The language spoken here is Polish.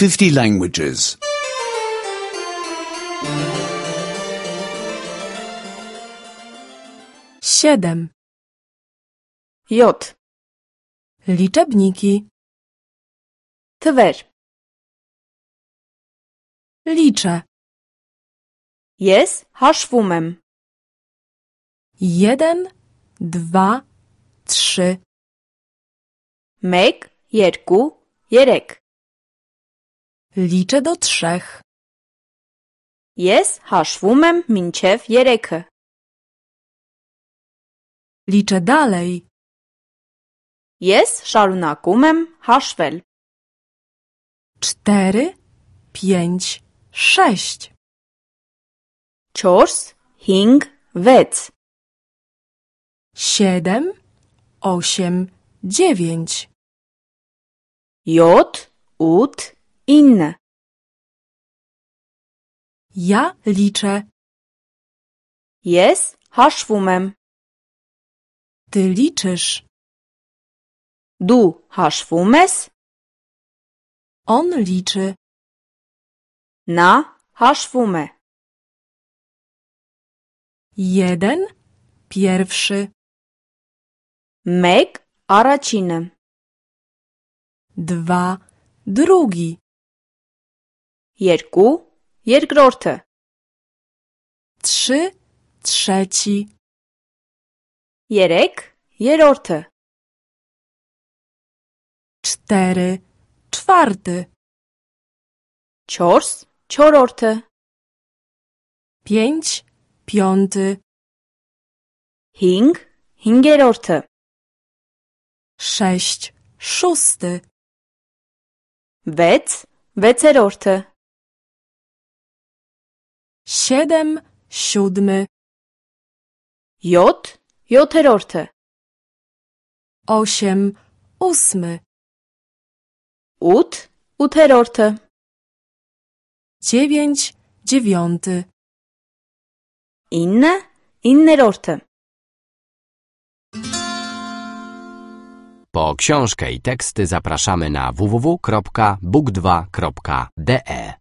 50 languages. 7. J. Liczebniki. Twer. Liczę. Yes, hashվում եմ. 1, 2, 3. 1, 2, 3. Liczę do 3. Ես հաշվում եմ մինչև 3-ը. Liczę dalej. Ես շարունակում եմ հաշվել. 4, 5, 6. 4, 5, 6. 7, 8, 9. 7, 8, 9. Ja liczę. Ես հաշվում եմ. Ty liczysz. Դու հաշվում ես. On liczy. Նա հաշվում է. 1, pierwszy. 1, առաջինը. 2, drugi. 2, երկրորդը. 3, trzeci. 3, երրորդը. 4, czwarty. 4, չորրորդը. 5, piąty. 5, հինգերորդը. 6, szósty. 6, վեցերորդը. 7, siódmy. 7, յոթերորդը. 8, ósmy. 8, ութերորդը. 9, dziewiąty. 9, իններորդը. Po książkę i teksty zapraszamy na www.book2.de.